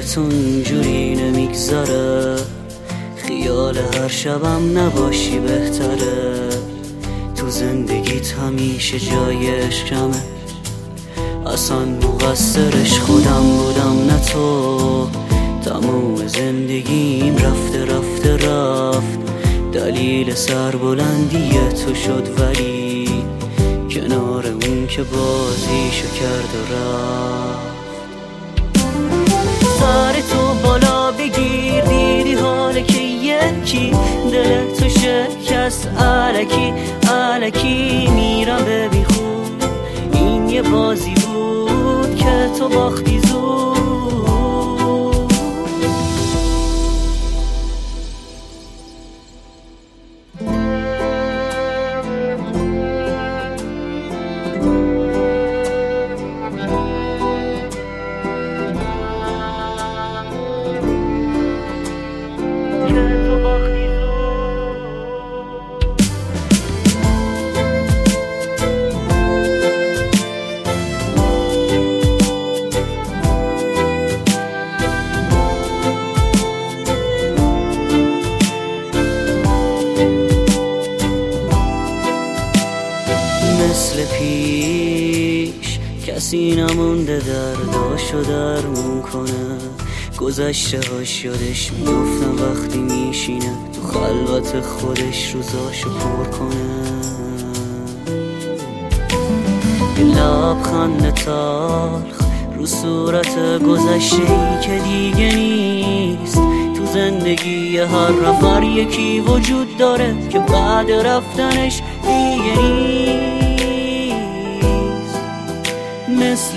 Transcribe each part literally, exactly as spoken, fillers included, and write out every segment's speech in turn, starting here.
تو اینجوری نمیگذره، خیال هر شبم نباشی بهتره. تو زندگیت همیشه جای عشقمه، اصلا مقصرش خودم بودم نه تو. تموم زندگیم رفته رفته رفت، دلیل سربلندی تو شد، ولی کنار اون که بازیشو کرد و رفت. سر تو بالا بگیر، دیدی حاله که یکی دل تو شکست. الکی الکی میرم به بیخود، این یه بازی بود که تو باختی زود. مثل پیش کسی نمونده درداشو درمون کنه، گذشته هاش یادش میافتم وقتی میشینه تو خلوت خودش روزاشو پر کنه. یه لبخند تلخ رو صورت گذشته ای که دیگه نیست. تو زندگی هر نفر یکی وجود داره که بعد رفتنش دیگه نیست. مثل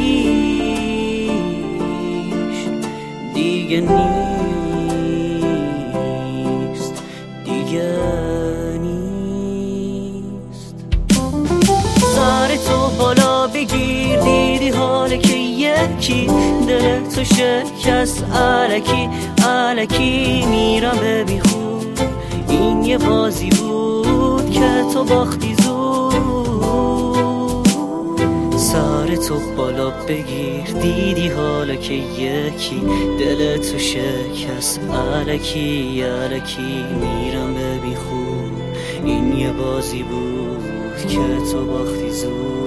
پیش دیگه نیست، دیگه نیست. سر تو بالا بگیر، دیدی حاله که یکی دل تو شکست. الکی الکی میرم به بیخود، این یه بازی بود که تو باختی زود. سر تو بالا بگیر، دیدی حالا که یکی دل تو شکست. الکی الکی میرم به بیخود، این یه بازی بود که تو باختی زود.